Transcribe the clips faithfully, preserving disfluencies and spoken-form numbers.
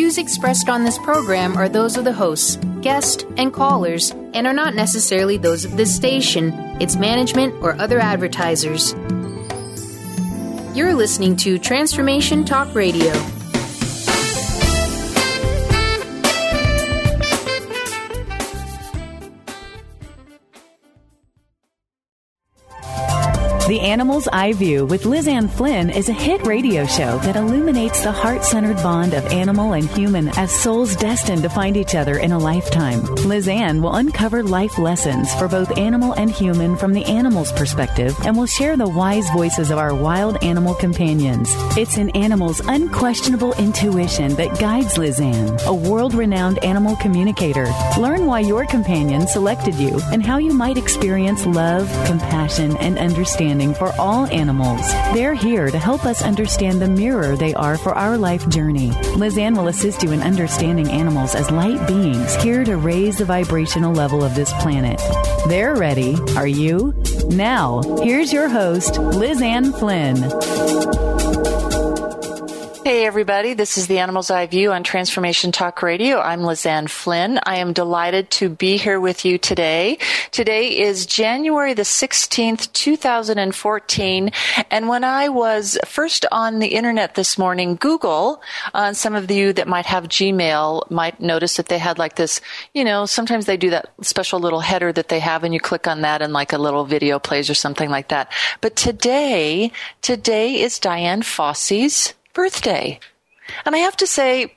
views expressed on this program are those of the hosts, guests, and callers, and are not necessarily those of this station, its management, or other advertisers. You're listening to Transformation Talk Radio. The Animal's Eye View with Liz Ann Flynn is a hit radio show that illuminates the heart-centered bond of animal and human as souls destined to find each other in a lifetime. Liz Ann will uncover life lessons for both animal and human from the animal's perspective and will share the wise voices of our wild animal companions. It's an animal's unquestionable intuition that guides Liz Ann, a world-renowned animal communicator. Learn why your companion selected you and how you might experience love, compassion, and understanding for all animals. They're here to help us understand the mirror they are for our life journey. Liz Ann will assist you in understanding animals as light beings here to raise the vibrational level of this planet. They're ready. Are you? Now, here's your host, Liz Ann Flynn. Hey everybody, this is the Animal's Eye View on Transformation Talk Radio. I'm Liz Ann Flynn. I am delighted to be here with you today. Today is January the sixteenth, two thousand fourteen, and when I was first on the internet this morning, Google, uh, some of you that might have Gmail might notice that they had like this, you know, sometimes they do that special little header that they have and you click on that and like a little video plays or something like that. But today, today is Dian Fossey's birthday. And I have to say,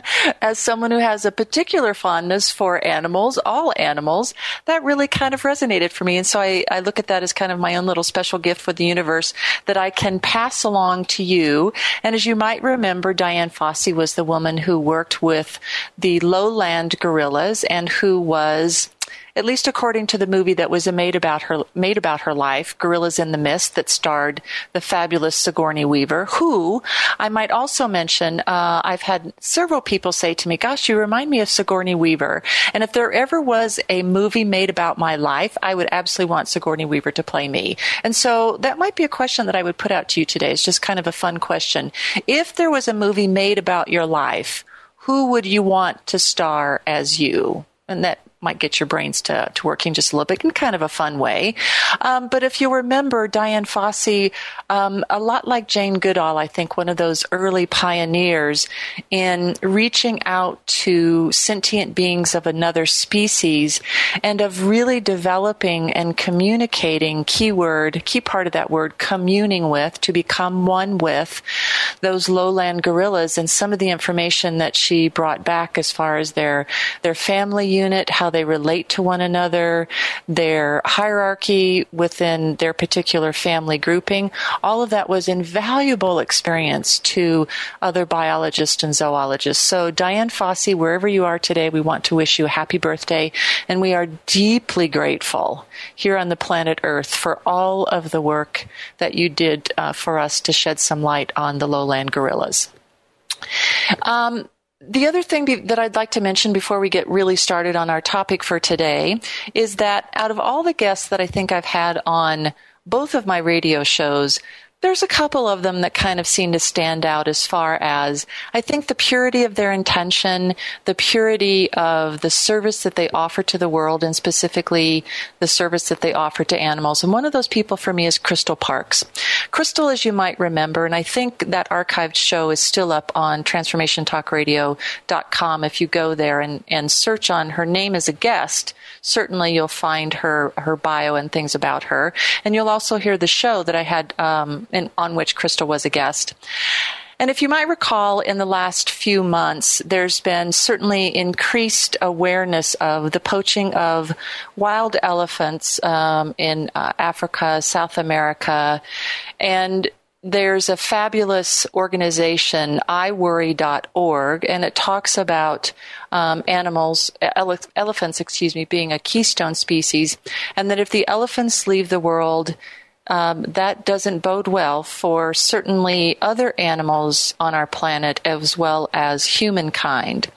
as someone who has a particular fondness for animals, all animals, that really kind of resonated for me. And so I, I look at that as kind of my own little special gift for the universe that I can pass along to you. And as you might remember, Dian Fossey was the woman who worked with the lowland gorillas and who was, at least according to the movie that was made about her, made about her life, Gorillas in the Mist, that starred the fabulous Sigourney Weaver, who I might also mention, uh, I've had several people say to me, gosh, you remind me of Sigourney Weaver. And if there ever was a movie made about my life, I would absolutely want Sigourney Weaver to play me. And so that might be a question that I would put out to you today. It's just kind of a fun question. If there was a movie made about your life, who would you want to star as you? And that might get your brains to, to working just a little bit in kind of a fun way. Um, but if you remember, Dian Fossey, um, a lot like Jane Goodall, I think one of those early pioneers in reaching out to sentient beings of another species and of really developing and communicating, keyword, key part of that word, communing with, to become one with those lowland gorillas, and some of the information that she brought back as far as their, their family unit, how they relate to one another, their hierarchy within their particular family grouping. All of that was invaluable experience to other biologists and zoologists. So Dian Fossey, wherever you are today, we want to wish you a happy birthday, and we are deeply grateful here on the planet Earth for all of the work that you did uh, for us to shed some light on the lowland gorillas. Um, The other thing be- that I'd like to mention before we get really started on our topic for today is that out of all the guests that I think I've had on both of my radio shows, there's a couple of them that kind of seem to stand out as far as, I think, the purity of their intention, the purity of the service that they offer to the world, and specifically the service that they offer to animals. And one of those people for me is Crystal Parks. Crystal, as you might remember, and I think that archived show is still up on transformation talk radio dot com. If you go there and, and search on her name as a guest, certainly you'll find her, her bio and things about her. And you'll also hear the show that I had, um, in, on which Crystal was a guest. And if you might recall, in the last few months, there's been certainly increased awareness of the poaching of wild elephants um, in uh, Africa, South America, and there's a fabulous organization, I worry dot org, and it talks about um, animals, ele- elephants, excuse me, being a keystone species, and that if the elephants leave the world, Um, that doesn't bode well for certainly other animals on our planet as well as humankind.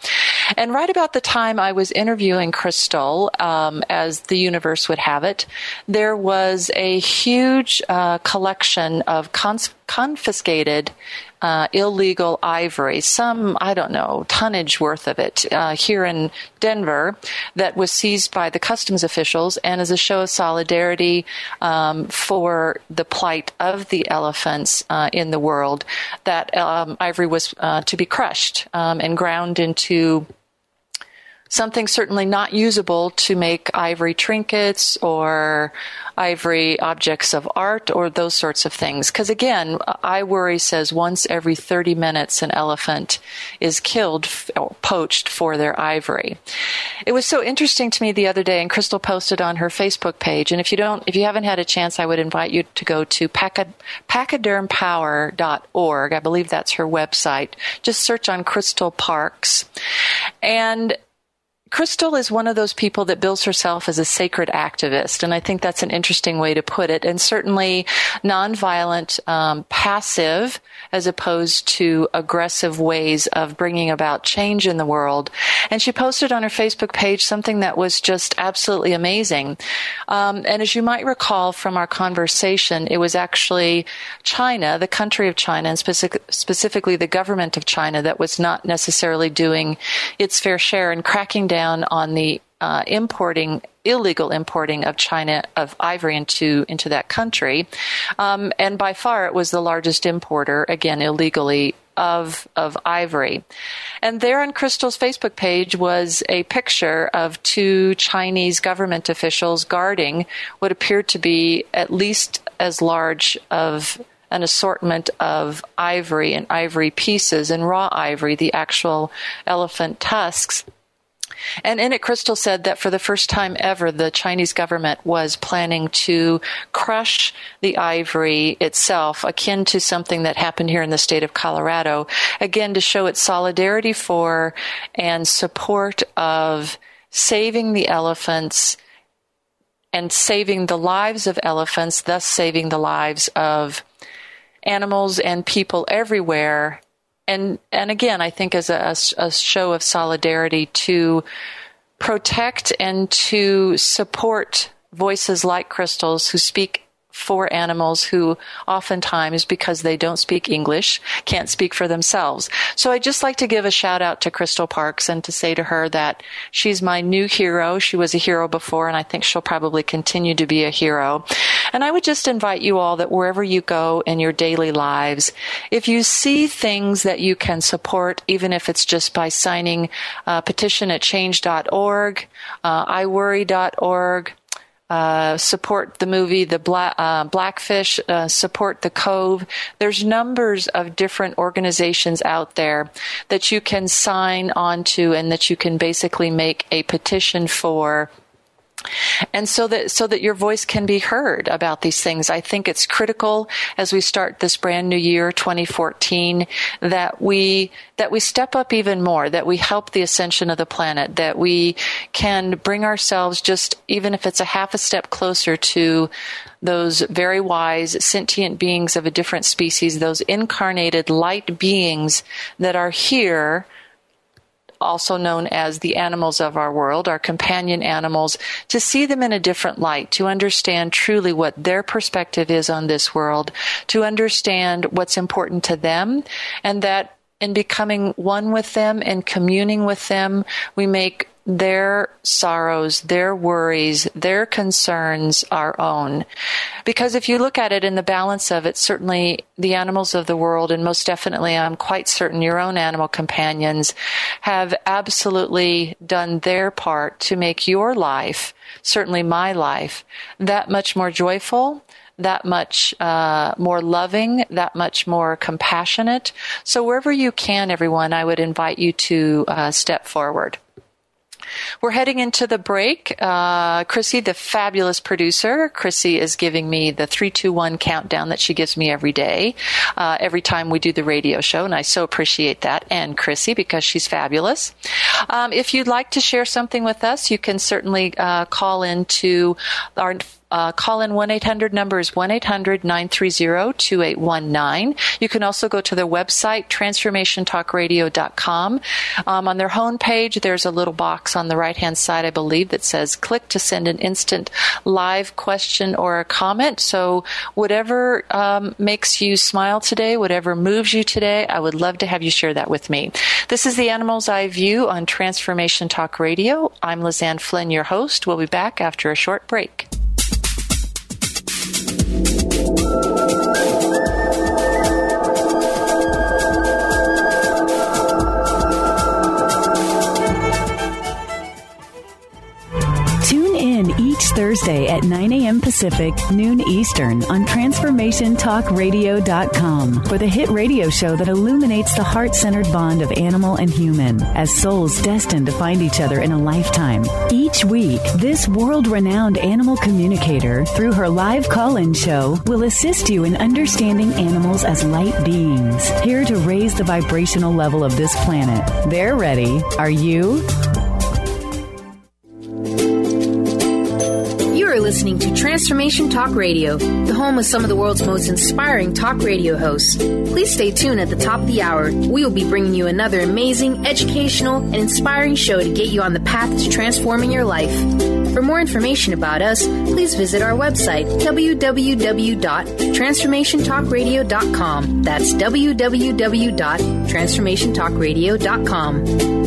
And right about the time I was interviewing Crystal, um, as the universe would have it, there was a huge uh, collection of cons- confiscated Uh, illegal ivory, some, I don't know, tonnage worth of it, uh, here in Denver that was seized by the customs officials. And as a show of solidarity um, for the plight of the elephants uh, in the world, that um, ivory was uh, to be crushed um, and ground into something certainly not usable to make ivory trinkets or ivory objects of art or those sorts of things. Because again, iWorry says once every thirty minutes an elephant is killed or poached for their ivory. It was so interesting to me the other day, and Crystal posted on her Facebook page. And if you don't, if you haven't had a chance, I would invite you to go to pachyderm power dot org. I believe that's her website. Just search on Crystal Parks. And Crystal is one of those people that bills herself as a sacred activist, and I think that's an interesting way to put it, and certainly nonviolent, um, passive, as opposed to aggressive ways of bringing about change in the world. And she posted on her Facebook page something that was just absolutely amazing. Um, and as you might recall from our conversation, it was actually China, the country of China, and specific, specifically the government of China, that was not necessarily doing its fair share in cracking down on the uh, importing, illegal importing of China of ivory into into that country, um, and by far it was the largest importer, again illegally, of of ivory. And there on Crystal's Facebook page was a picture of two Chinese government officials guarding what appeared to be at least as large of an assortment of ivory and ivory pieces and raw ivory, the actual elephant tusks. And in it, Crystal said that for the first time ever, the Chinese government was planning to crush the ivory itself, akin to something that happened here in the state of Colorado, again, to show its solidarity for and support of saving the elephants and saving the lives of elephants, thus saving the lives of animals and people everywhere. And and again, I think as a, a show of solidarity to protect and to support voices like Crystal's who speak for animals who oftentimes, because they don't speak English, can't speak for themselves. So I'd just like to give a shout out to Crystal Parks and to say to her that she's my new hero. She was a hero before, and I think she'll probably continue to be a hero. And I would just invite you all that wherever you go in your daily lives, if you see things that you can support, even if it's just by signing a petition at change dot org, uh, i worry dot org, Uh, support the movie The Black, uh, Blackfish, uh, support The Cove. There's numbers of different organizations out there that you can sign on to and that you can basically make a petition for. And so that so that your voice can be heard about these things. I think it's critical as we start this brand new year, twenty fourteen, that we that we step up even more, that we help the ascension of the planet, that we can bring ourselves just, even if it's a half a step closer to those very wise sentient beings of a different species, those incarnated light beings that are here, also known as the animals of our world, our companion animals, to see them in a different light, to understand truly what their perspective is on this world, to understand what's important to them, and that in becoming one with them and communing with them, we make their sorrows, their worries, their concerns our own. Because if you look at it in the balance of it, certainly the animals of the world, and most definitely I'm quite certain your own animal companions, have absolutely done their part to make your life, certainly my life, that much more joyful, that much uh, more loving, that much more compassionate. So wherever you can, everyone, I would invite you to uh, step forward. We're heading into the break. Uh, Chrissy, the fabulous producer, Chrissy is giving me the three two one countdown that she gives me every day, uh, every time we do the radio show, and I so appreciate that, and Chrissy, because she's fabulous. Um, if you'd like to share something with us, you can certainly uh, call into our uh, call in one eight hundred number is one eight hundred nine three zero two eight one nine. You can also go to their website, transformation talk radio dot com. Um, on their homepage, there's a little box on the right-hand side, I believe, that says click to send an instant live question or a comment. So whatever um, makes you smile today, whatever moves you today, I would love to have you share that with me. This is the Animal's Eye View on Transformation Talk Radio. I'm Lizanne Flynn, your host. We'll be back after a short break. Tune in each Thursday at nine a.m. Pacific, noon Eastern on transformation talk radio dot com for the hit radio show that illuminates the heart-centered bond of animal and human as souls destined to find each other in a lifetime. Each week, this world-renowned animal communicator, through her live call-in show, will assist you in understanding animals as light beings, here to raise the vibrational level of this planet. They're ready. Are you? You are listening to Transformation Talk Radio, the home of some of the world's most inspiring talk radio hosts. Please stay tuned at the top of the hour. We will be bringing you another amazing, educational, and inspiring show to get you on the path to transforming your life. For more information about us, please visit our website, w w w dot transformation talk radio dot com. That's w w w dot transformation talk radio dot com.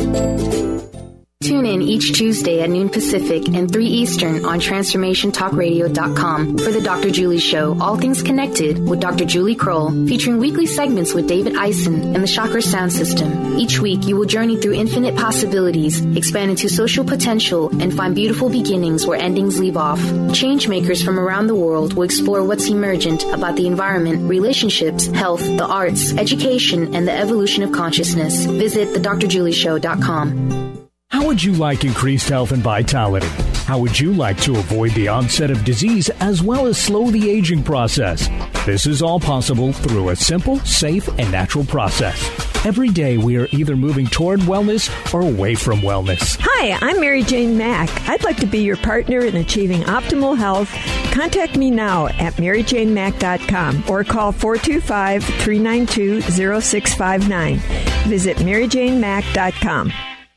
Tune in each Tuesday at noon Pacific and three Eastern on transformation talk radio dot com for the Doctor Julie Show, All Things Connected with Doctor Julie Kroll, featuring weekly segments with David Eisen and the Chakra Sound System. Each week, you will journey through infinite possibilities, expand into social potential, and find beautiful beginnings where endings leave off. Change makers from around the world will explore what's emergent about the environment, relationships, health, the arts, education, and the evolution of consciousness. Visit the dr julie show dot com. How would you like increased health and vitality? How would you like to avoid the onset of disease as well as slow the aging process? This is all possible through a simple, safe, and natural process. Every day we are either moving toward wellness or away from wellness. Hi, I'm Mary Jane Mack. I'd like to be your partner in achieving optimal health. Contact me now at mary jane mack dot com or call four two five, three nine two, zero six five nine. Visit mary jane mack dot com.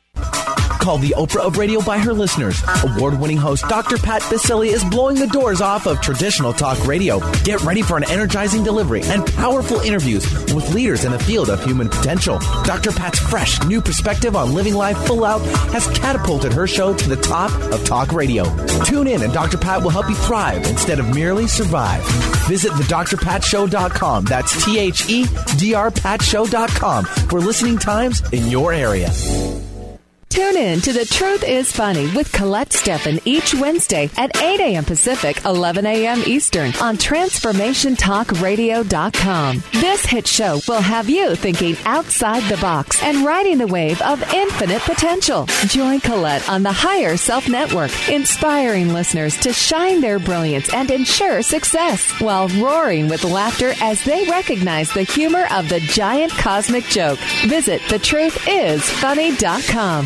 Called the Oprah of radio by her listeners. Award-winning host Doctor Pat Baccili is blowing the doors off of traditional talk radio. Get ready for an energizing delivery and powerful interviews with leaders in the field of human potential. Doctor Pat's fresh, new perspective on living life full out has catapulted her show to the top of talk radio. Tune in and Doctor Pat will help you thrive instead of merely survive. Visit the dr pat show dot com. That's T H E D R pat show dot com for listening times in your area. Tune in to The Truth is Funny with Colette Steffen each Wednesday at eight a.m. Pacific, eleven a.m. Eastern on transformation talk radio dot com. This hit show will have you thinking outside the box and riding the wave of infinite potential. Join Colette on the Higher Self Network, inspiring listeners to shine their brilliance and ensure success while roaring with laughter as they recognize the humor of the giant cosmic joke. Visit the truth is funny dot com.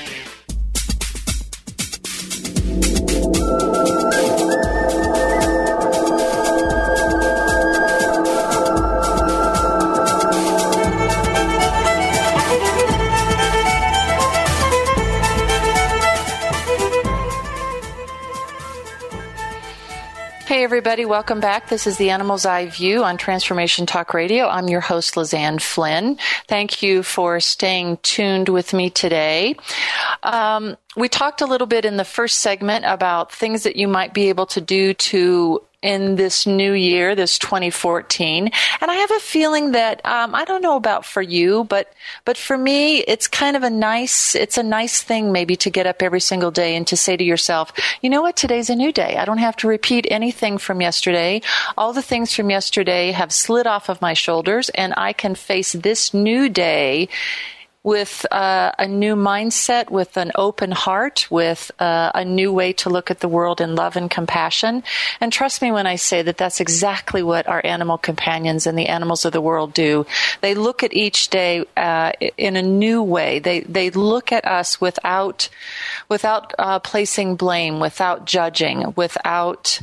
Hey, everybody. Welcome back. This is the Animal's Eye View on Transformation Talk Radio. I'm your host, Lizanne Flynn. Thank you for staying tuned with me today. Um, we talked a little bit in the first segment about things that you might be able to do to in this new year, this twenty fourteen. And I have a feeling that, um, I don't know about for you, but, but for me, it's kind of a nice, it's a nice thing maybe to get up every single day and to say to yourself, you know what, today's a new day. I don't have to repeat anything from yesterday. All the things from yesterday have slid off of my shoulders and I can face this new day with uh, a new mindset, with an open heart, with uh, a new way to look at the world in love and compassion. And trust me when I say that that's exactly what our animal companions and the animals of the world do. They look at each day uh, in a new way. They they look at us without without uh, placing blame, without judging, without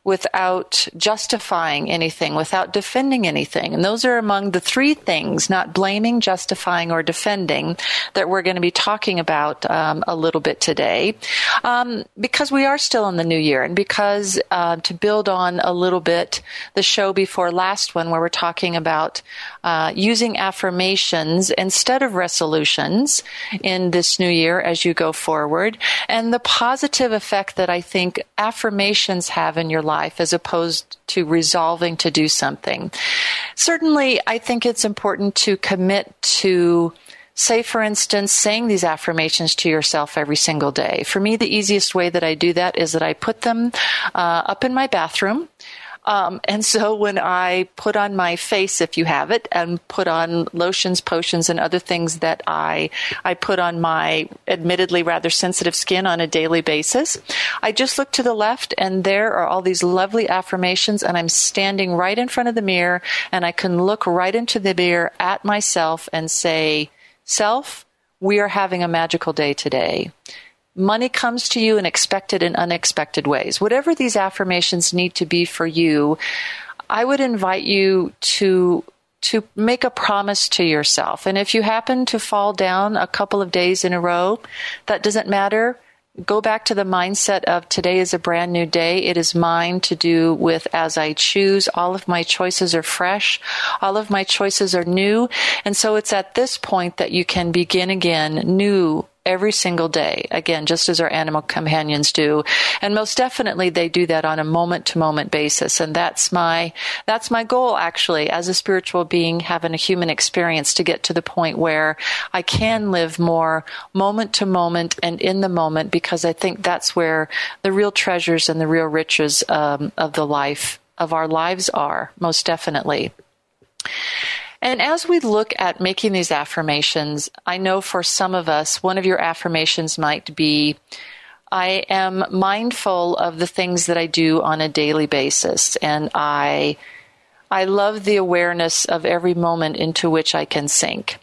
without justifying anything, without defending anything. And those are among the three things, not blaming, justifying, or defending, that we're going to be talking about um, a little bit today. Um, because we are still in the new year, and because uh, to build on a little bit the show before last one, where we're talking about uh, using affirmations instead of resolutions in this new year as you go forward, and the positive effect that I think affirmations have in your life as opposed to resolving to do something. Certainly, I think it's important to commit to, say, for instance, saying these affirmations to yourself every single day. For me, the easiest way that I do that is that I put them uh, up in my bathroom. Um, and so when I put on my face, if you have it, and put on lotions, potions, and other things that I I put on my admittedly rather sensitive skin on a daily basis, I just look to the left, and there are all these lovely affirmations, and I'm standing right in front of the mirror, and I can look right into the mirror at myself and say, "Self, we are having a magical day today. Money comes to you in expected and unexpected ways." Whatever these affirmations need to be for you, I would invite you to to make a promise to yourself. And if you happen to fall down a couple of days in a row, that doesn't matter. Go back to the mindset of today is a brand new day. It is mine to do with as I choose. All of my choices are fresh. All of my choices are new. And so it's at this point that you can begin again new every single day, again, just as our animal companions do. And most definitely they do that on a moment-to-moment basis. And that's my that's my goal, actually, as a spiritual being, having a human experience, to get to the point where I can live more moment-to-moment and in the moment, because I think that's where the real treasures and the real riches um, of the life, of our lives are, most definitely. And as we look at making these affirmations, I know for some of us, one of your affirmations might be, I am mindful of the things that I do on a daily basis, and I I love the awareness of every moment into which I can sink.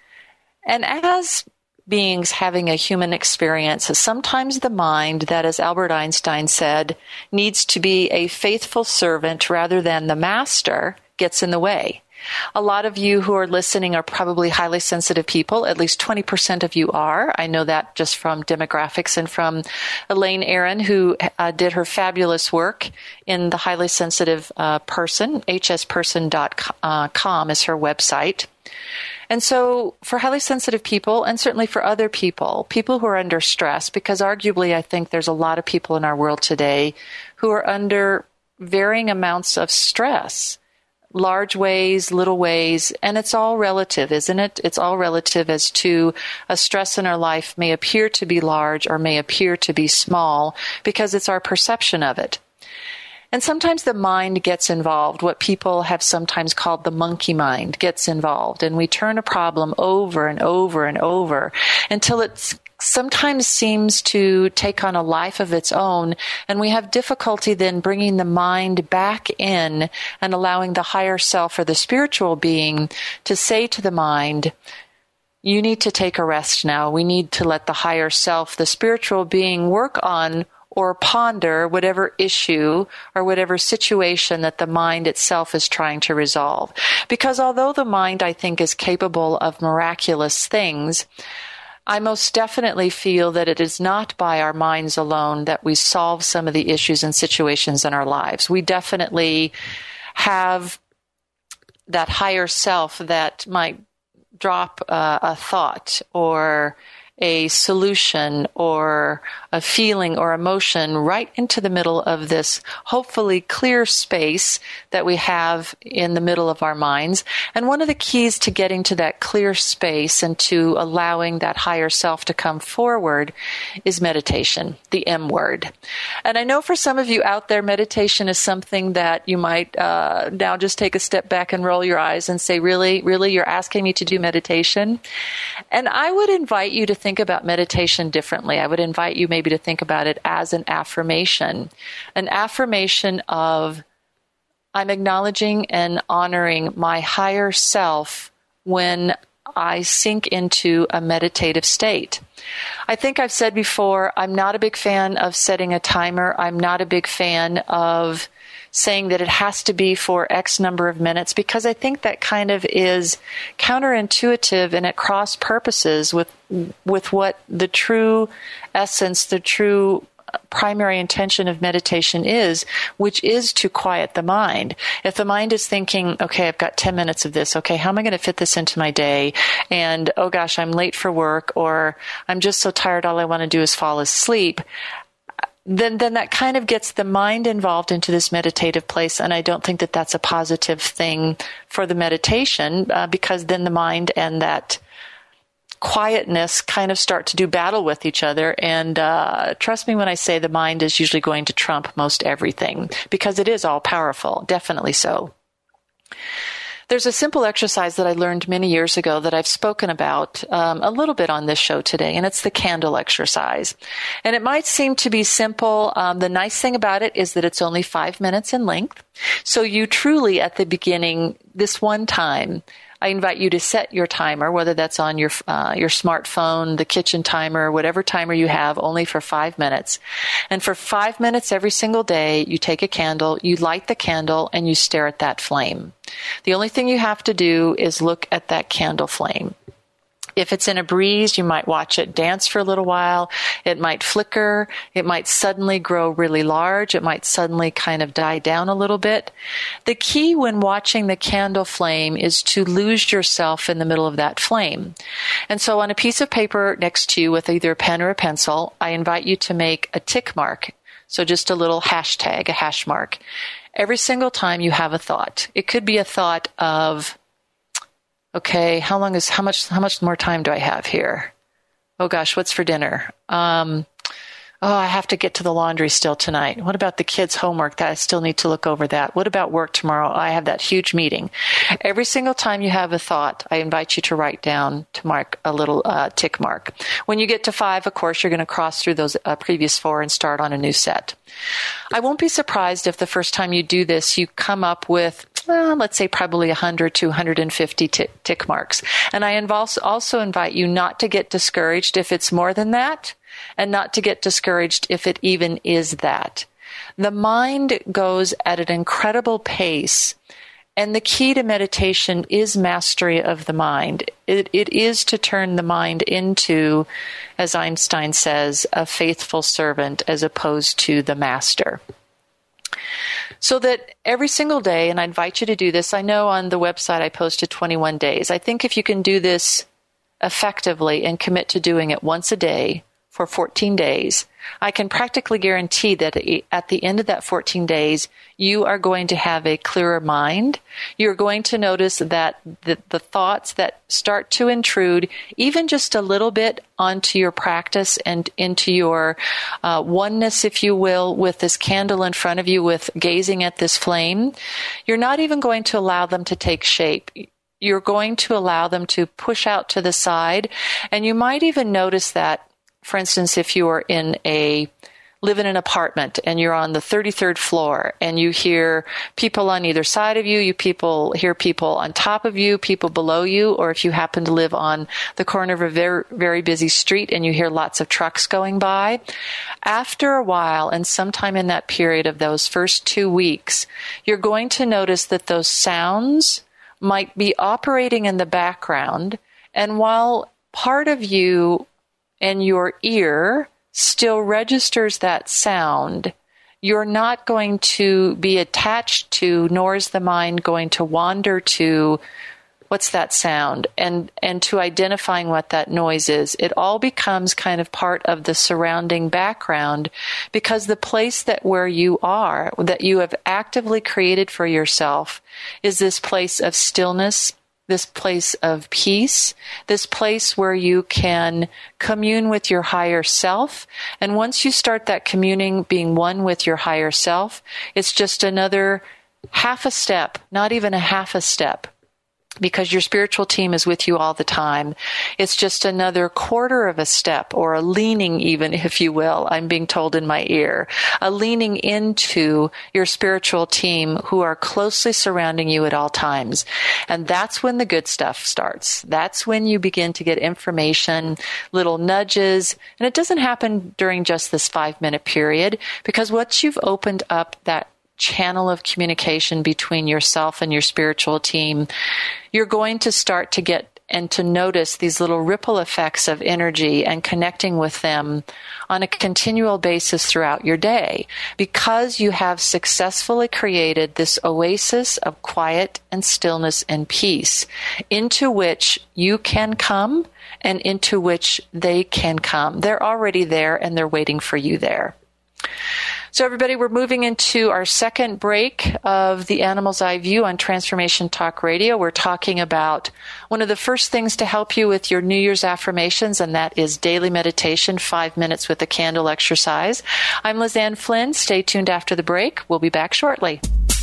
And as beings having a human experience, sometimes the mind, that, as Albert Einstein said, needs to be a faithful servant rather than the master, gets in the way. A lot of you who are listening are probably highly sensitive people. At least twenty percent of you are. I know that just from demographics and from Elaine Aron, who uh, did her fabulous work in the highly sensitive uh, person. h s person dot com is her website. And so for highly sensitive people, and certainly for other people, people who are under stress, because arguably I think there's a lot of people in our world today who are under varying amounts of stress. Large ways, little ways, and it's all relative, isn't it? It's all relative as to a stress in our life may appear to be large or may appear to be small, because it's our perception of it. And sometimes the mind gets involved. What people have sometimes called the monkey mind gets involved, and we turn a problem over and over and over until it's sometimes seems to take on a life of its own, and we have difficulty then bringing the mind back in and allowing the higher self or the spiritual being to say to the mind, you need to take a rest now. We need to let the higher self, the spiritual being, work on or ponder whatever issue or whatever situation that the mind itself is trying to resolve. Because although the mind, I think, is capable of miraculous things, I most definitely feel that it is not by our minds alone that we solve some of the issues and situations in our lives. We definitely have that higher self that might drop uh, a thought or a solution or a feeling or emotion right into the middle of this hopefully clear space that we have in the middle of our minds. And one of the keys to getting to that clear space and to allowing that higher self to come forward is meditation, the M word. And I know for some of you out there, meditation is something that you might uh, now just take a step back and roll your eyes and say, really, really, you're asking me to do meditation? And I would invite you to think about meditation differently. I would invite you maybe to think about it as an affirmation, an affirmation of, I'm acknowledging and honoring my higher self when I sink into a meditative state. I think I've said before, I'm not a big fan of setting a timer. I'm not a big fan of saying that it has to be for X number of minutes, because I think that kind of is counterintuitive and at cross purposes with with what the true essence, the true primary intention of meditation is, which is to quiet the mind. If the mind is thinking, okay, I've got ten minutes of this, okay, how am I going to fit this into my day? And, oh gosh, I'm late for work, or I'm just so tired, all I want to do is fall asleep. Then, then that kind of gets the mind involved into this meditative place. And I don't think that that's a positive thing for the meditation, uh, because then the mind and that quietness kind of start to do battle with each other. And uh, trust me when I say the mind is usually going to trump most everything, because it is all powerful, definitely so. There's a simple exercise that I learned many years ago that I've spoken about um, a little bit on this show today, and it's the candle exercise. And it might seem to be simple. Um, the nice thing about it is that it's only five minutes in length. So you truly, at the beginning, this one time, I invite you to set your timer, whether that's on your uh, your smartphone, the kitchen timer, whatever timer you have, only for five minutes. And for five minutes every single day, you take a candle, you light the candle, and you stare at that flame. The only thing you have to do is look at that candle flame. If it's in a breeze, you might watch it dance for a little while. It might flicker. It might suddenly grow really large. It might suddenly kind of die down a little bit. The key when watching the candle flame is to lose yourself in the middle of that flame. And so on a piece of paper next to you with either a pen or a pencil, I invite you to make a tick mark. So just a little hashtag, a hash mark. Every single time you have a thought. It could be a thought of, okay, how long is, how much, how much more time do I have here? Oh gosh, what's for dinner? Um, oh, I have to get to the laundry still tonight. What about the kids' homework? That I still need to look over that. What about work tomorrow? I have that huge meeting. Every single time you have a thought, I invite you to write down, to mark a little uh, tick mark. When you get to five, of course, you're going to cross through those uh, previous four and start on a new set. I won't be surprised if the first time you do this, you come up with, well, let's say probably one hundred to one hundred fifty t- tick marks. And I involve, also invite you not to get discouraged if it's more than that, and not to get discouraged if it even is that. The mind goes at an incredible pace, and the key to meditation is mastery of the mind. It, it is to turn the mind into, as Einstein says, a faithful servant as opposed to the master. So that every single day, and I invite you to do this, I know on the website I posted twenty-one days. I think if you can do this effectively and commit to doing it once a day for fourteen days, I can practically guarantee that at the end of that fourteen days, you are going to have a clearer mind. You're going to notice that the, the thoughts that start to intrude, even just a little bit onto your practice and into your uh, oneness, if you will, with this candle in front of you, with gazing at this flame, you're not even going to allow them to take shape. You're going to allow them to push out to the side. And you might even notice that, for instance, if you are in a, live in an apartment and you're on the thirty-third floor and you hear people on either side of you, you people hear people on top of you, people below you, or if you happen to live on the corner of a very, very busy street and you hear lots of trucks going by, after a while, and sometime in that period of those first two weeks, you're going to notice that those sounds might be operating in the background, and while part of you and your ear still registers that sound, you're not going to be attached to, nor is the mind going to wander to, what's that sound, and and to identifying what that noise is. It all becomes kind of part of the surrounding background, because the place that where you are, that you have actively created for yourself, is this place of stillness, this place of peace, this place where you can commune with your higher self. And once you start that communing, being one with your higher self, it's just another half a step, not even a half a step, because your spiritual team is with you all the time. It's just another quarter of a step, or a leaning even, if you will, I'm being told in my ear, a leaning into your spiritual team who are closely surrounding you at all times. And that's when the good stuff starts. That's when you begin to get information, little nudges, and it doesn't happen during just this five minute period, because once you've opened up that channel of communication between yourself and your spiritual team, you're going to start to get and to notice these little ripple effects of energy and connecting with them on a continual basis throughout your day, because you have successfully created this oasis of quiet and stillness and peace into which you can come and into which they can come. They're already there and they're waiting for you there. So everybody, we're moving into our second break of the Animal's Eye View on Transformation Talk Radio. We're talking about one of the first things to help you with your New Year's affirmations, and that is daily meditation, five minutes with a candle exercise. I'm Liz Ann Flynn. Stay tuned after the break. We'll be back shortly.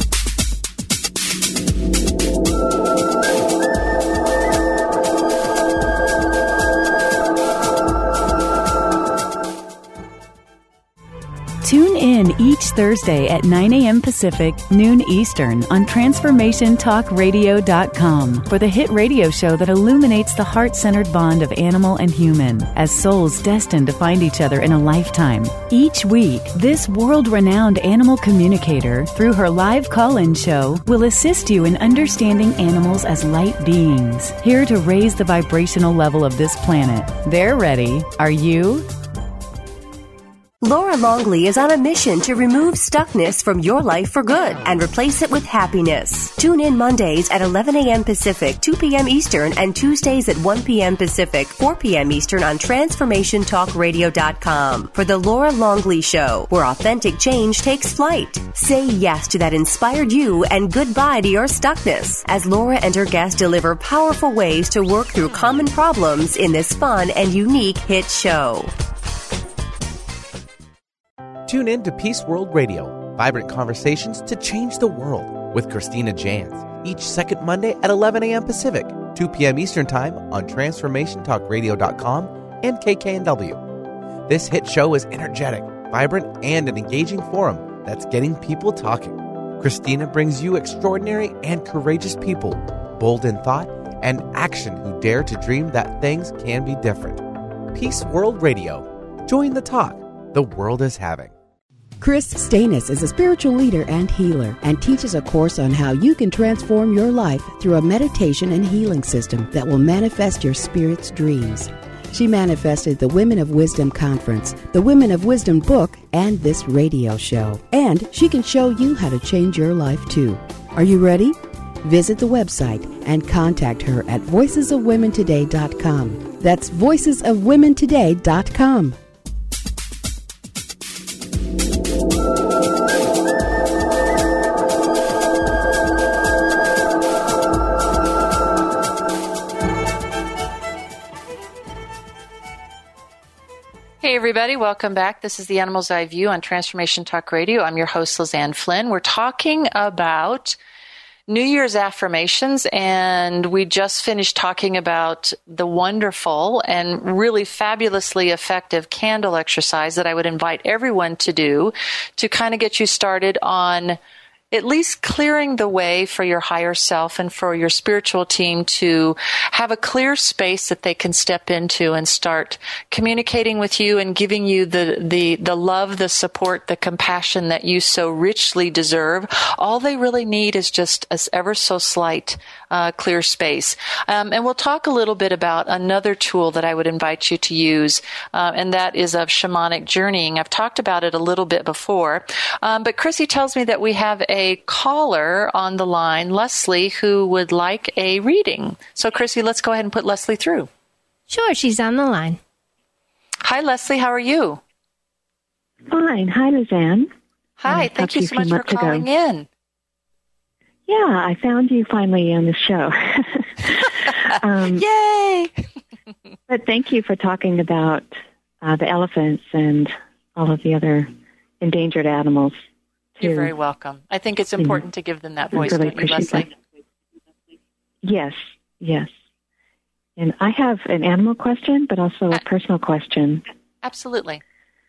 Tune in each Thursday at nine a.m. Pacific, noon Eastern on transformation talk radio dot com for the hit radio show that illuminates the heart-centered bond of animal and human as souls destined to find each other in a lifetime. Each week, this world-renowned animal communicator, through her live call-in show, will assist you in understanding animals as light beings, here to raise the vibrational level of this planet. They're ready. Are you? Laura Longley is on a mission to remove stuckness from your life for good and replace it with happiness. Tune in Mondays at eleven a.m. Pacific, two p.m. Eastern, and Tuesdays at one p.m. Pacific, four p.m. Eastern on transformation talk radio dot com for The Laura Longley Show, where authentic change takes flight. Say yes to that inspired you and goodbye to your stuckness as Laura and her guests deliver powerful ways to work through common problems in this fun and unique hit show. Tune in to Peace World Radio, vibrant conversations to change the world with Christina Jans, each second Monday at eleven a.m. Pacific, two p.m. Eastern Time on transformation talk radio dot com and K K N W. This hit show is energetic, vibrant, and an engaging forum that's getting people talking. Christina brings you extraordinary and courageous people, bold in thought and action, who dare to dream that things can be different. Peace World Radio. Join the talk the world is having. Chris Stanis is a spiritual leader and healer and teaches a course on how you can transform your life through a meditation and healing system that will manifest your spirit's dreams. She manifested the Women of Wisdom Conference, the Women of Wisdom book, and this radio show. And she can show you how to change your life too. Are you ready? Visit the website and contact her at voices of women today dot com. That's voices of women today dot com. Hey everybody, welcome back. This is the Animal's Eye View on Transformation Talk Radio. I'm your host, Liz Ann Flynn. We're talking about New Year's affirmations, and we just finished talking about the wonderful and really fabulously effective candle exercise that I would invite everyone to do to kind of get you started on at least clearing the way for your higher self and for your spiritual team to have a clear space that they can step into and start communicating with you and giving you the, the, the love, the support, the compassion that you so richly deserve. All they really need is just a ever so slight uh, clear space. Um, and we'll talk a little bit about another tool that I would invite you to use, uh, and that is of shamanic journeying. I've talked about it a little bit before, um, but Chrissy tells me that we have a a caller on the line, Leslie, who would like a reading. So, Chrissy, let's go ahead and put Leslie through. Sure, she's on the line. Hi, Leslie. How are you? Fine. Hi, Lizanne. Hi. Thank you so much for calling in. Yeah, I found you finally on the show. um, Yay! But thank you for talking about uh, the elephants and all of the other endangered animals. You're very welcome. I think it's important to give them that voice, really, don't you, Leslie? That. Yes, yes. And I have an animal question, but also a personal question. Absolutely.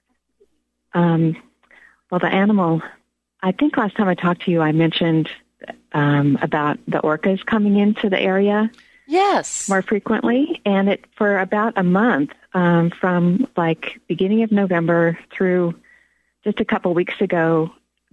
Um, well, the animal, I think last time I talked to you, I mentioned um, about the orcas coming into the area. Yes. More frequently. And it for about a month, um, from like beginning of November through just a couple weeks ago,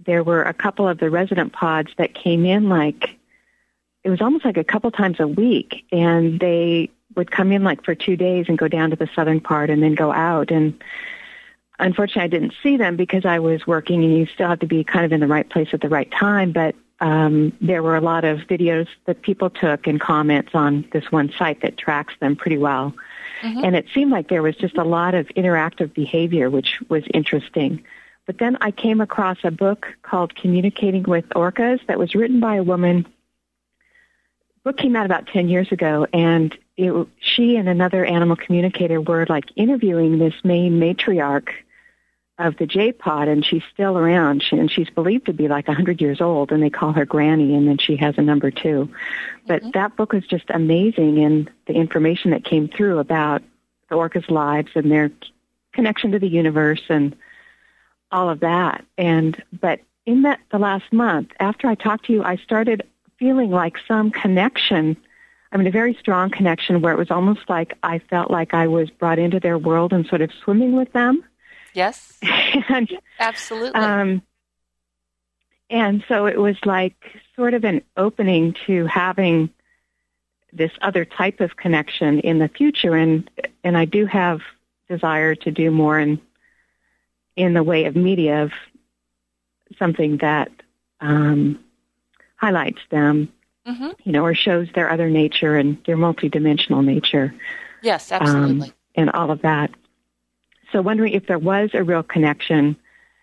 there were a couple of the resident pods that came in like, it was almost like a couple times a week, and they would come in like for two days and go down to the southern part and then go out. And unfortunately, I didn't see them because I was working, and you still have to be kind of in the right place at the right time. But um, there were a lot of videos that people took and comments on this one site that tracks them pretty well. Mm-hmm. And it seemed like there was just a lot of interactive behavior, which was interesting. But then I came across a book called Communicating with Orcas that was written by a woman. The book came out about ten years ago, and it, she and another animal communicator were like interviewing this main matriarch of the J-pod, and she's still around, she, and she's believed to be like one hundred years old, and they call her Granny, and then she has a number two. But mm-hmm. that book was just amazing, and the information that came through about the orcas' lives and their connection to the universe and all of that. And but in that the last month, after I talked to you, I started feeling like some connection, I mean, a very strong connection where it was almost like I felt like I was brought into their world and sort of swimming with them. Yes, and, absolutely. Um, and so it was like sort of an opening to having this other type of connection in the future. And and I do have desire to do more in, in the way of media, of something that um, highlights them, mm-hmm. you know, or shows their other nature and their multidimensional nature. Yes, absolutely. Um, and all of that. So wondering if there was a real connection,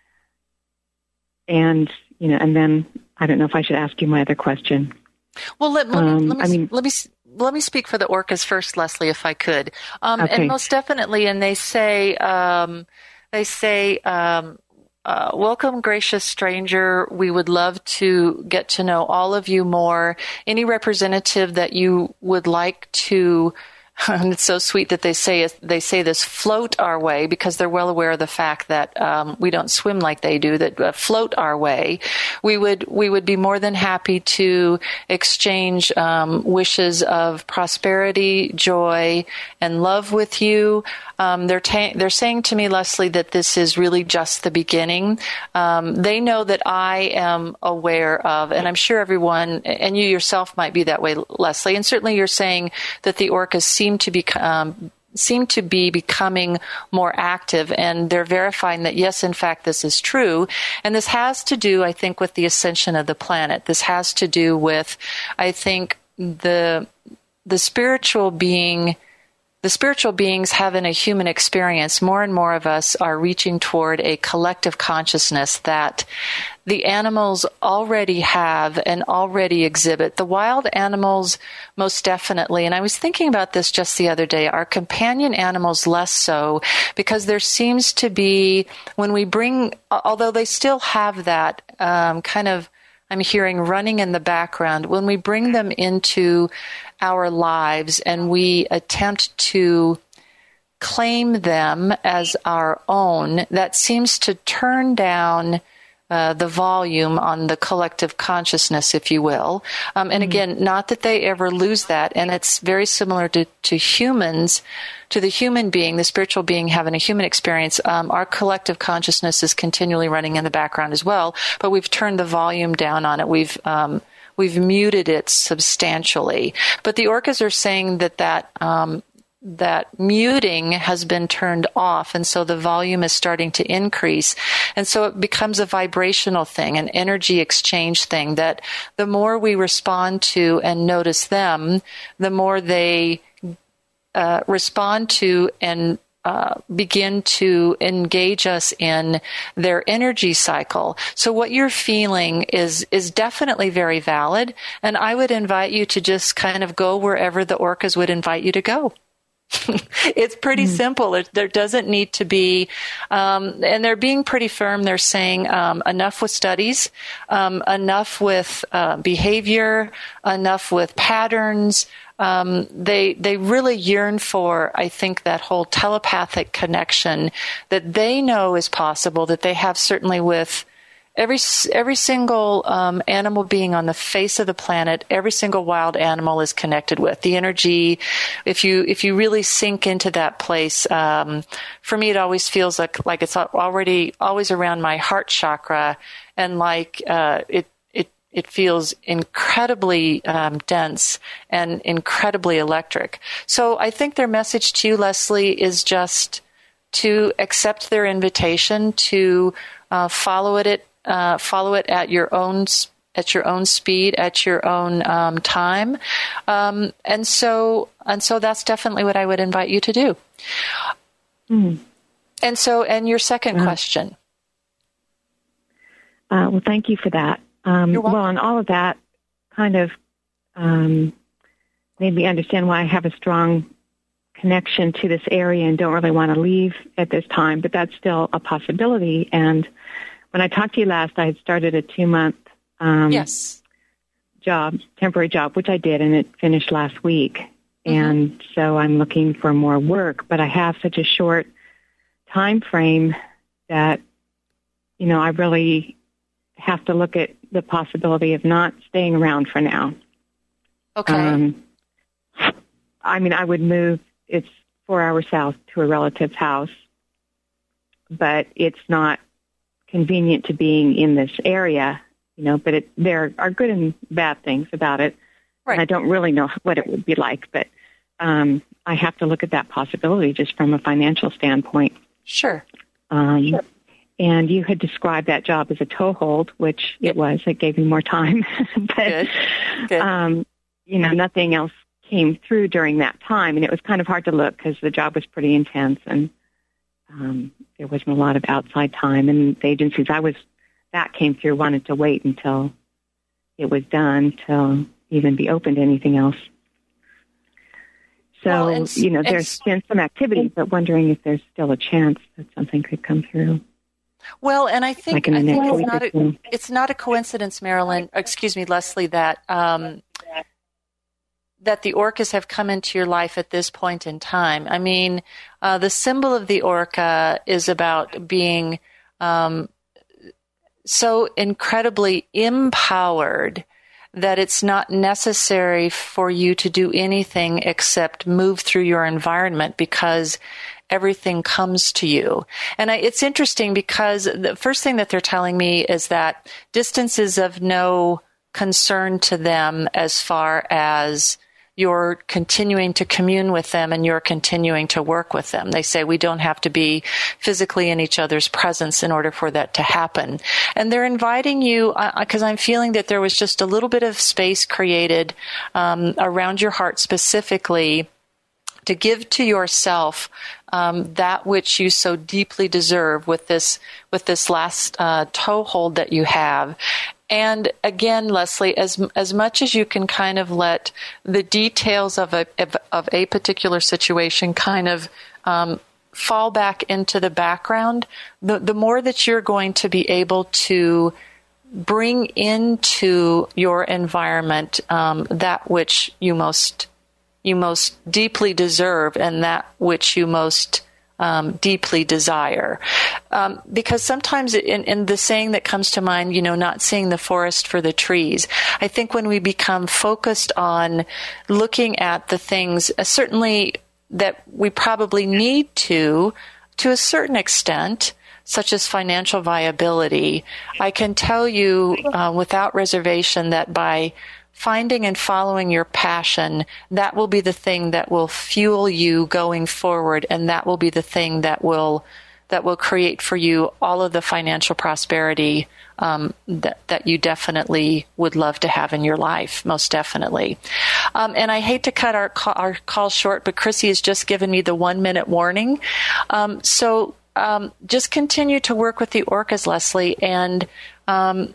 and you know, and then I don't know if I should ask you my other question. Well, let, let, um, me, let me I mean, let me let me speak for the orcas first, Leslie, if I could. Um, okay. And most definitely, and they say um, they say. Um, Uh, welcome, gracious stranger. We would love to get to know all of you more. Any representative that you would like to, and it's so sweet that they say they say this, float our way, because they're well aware of the fact that um, we don't swim like they do. That uh, float our way. We would we would be more than happy to exchange um, wishes of prosperity, joy, and love with you. Um, they're ta- they're saying to me, Leslie, that this is really just the beginning. Um, they know that I am aware of, and I'm sure everyone, and you yourself might be that way, Leslie. And certainly, you're saying that the orcas seem to be um, seem to be becoming more active, and they're verifying that yes, in fact, this is true. And this has to do, I think, with the ascension of the planet. This has to do with, I think, the the spiritual being. The spiritual beings having a human experience, more and more of us are reaching toward a collective consciousness that the animals already have and already exhibit. The wild animals, most definitely. And I was thinking about this just the other day. Our companion animals less so, because there seems to be, when we bring, although they still have that um, kind of, I'm hearing running in the background, when we bring them into our lives and we attempt to claim them as our own, that seems to turn down uh, the volume on the collective consciousness, if you will. Um, and mm-hmm. again, not that they ever lose that. And it's very similar to, to humans, to the human being, the spiritual being having a human experience. Um, our collective consciousness is continually running in the background as well, but we've turned the volume down on it. We've um, we've muted it substantially. But the orcas are saying that that um, that muting has been turned off, and so the volume is starting to increase. And so it becomes a vibrational thing, an energy exchange thing, that the more we respond to and notice them, the more they uh, respond to and uh, begin to engage us in their energy cycle. So what you're feeling is is definitely very valid, and I would invite you to just kind of go wherever the orcas would invite you to go. It's pretty mm. simple. There, there doesn't need to be, um, and they're being pretty firm. They're saying um, enough with studies, um, enough with uh, behavior, enough with patterns. Um, they they really yearn for, I think, that whole telepathic connection that they know is possible, that they have certainly with every every single um, animal being on the face of the planet, every single wild animal is connected with the energy. If you if you really sink into that place, um, for me, it always feels like like it's already always around my heart chakra, and like uh, it it it feels incredibly um, dense and incredibly electric. So I think their message to you, Leslie, is just to accept their invitation to uh, follow it, uh, follow it at your own at your own speed, at your own um, time, um, and so and so that's definitely what I would invite you to do. Mm. And so, and your second uh, question. Uh, well, thank you for that. Um, You're welcome. Well, and all of that kind of um, made me understand why I have a strong connection to this area and don't really want to leave at this time, but that's still a possibility. And when I talked to you last, I had started a two-month um, yes. job, temporary job, which I did, and it finished last week. Mm-hmm. And so I'm looking for more work, but I have such a short time frame that, you know, I really have to look at the possibility of not staying around for now. Okay. Um, I mean, I would move. It's four hours south to a relative's house, but it's not convenient to being in this area, you know, but it, there are good and bad things about it. Right. And I don't really know what it would be like, but um, I have to look at that possibility just from a financial standpoint. Sure. Um, sure. And you had described that job as a toehold, which yep. it was. It gave me more time. but, Good. Good. Um, you know, nothing else came through during that time, and it was kind of hard to look because the job was pretty intense, and um, there wasn't a lot of outside time. And the agencies I was that came through wanted to wait until it was done to even be open to anything else. So well, and, you know, there's been some activity, but wondering if there's still a chance that something could come through. Well, and I think, like I think it's, not a, it's not a coincidence, Marilyn, excuse me, Leslie, that um, that the orcas have come into your life at this point in time. I mean, uh, the symbol of the orca is about being um, so incredibly empowered that it's not necessary for you to do anything except move through your environment because everything comes to you. And I, it's interesting because the first thing that they're telling me is that distance is of no concern to them as far as you're continuing to commune with them and you're continuing to work with them. They say we don't have to be physically in each other's presence in order for that to happen. And they're inviting you, because uh, I'm feeling that there was just a little bit of space created um, around your heart specifically to give to yourself um, that which you so deeply deserve with this with this last uh, toehold that you have. And again, Leslie, as as much as you can kind of let the details of a of, of a particular situation kind of um, fall back into the background, the the more that you're going to be able to bring into your environment um, that which you most you most deeply deserve and that which you most um, deeply desire. Um, because sometimes in, in the saying that comes to mind, you know, not seeing the forest for the trees, I think when we become focused on looking at the things, uh, certainly that we probably need to, to a certain extent, such as financial viability, I can tell you uh, without reservation that by finding and following your passion, that will be the thing that will fuel you going forward, and that will be the thing that will that will create for you all of the financial prosperity um, that that you definitely would love to have in your life, most definitely. Um, and I hate to cut our call, our call short, but Chrissy has just given me the one minute warning. Um, so um, just continue to work with the orcas, Leslie, and um,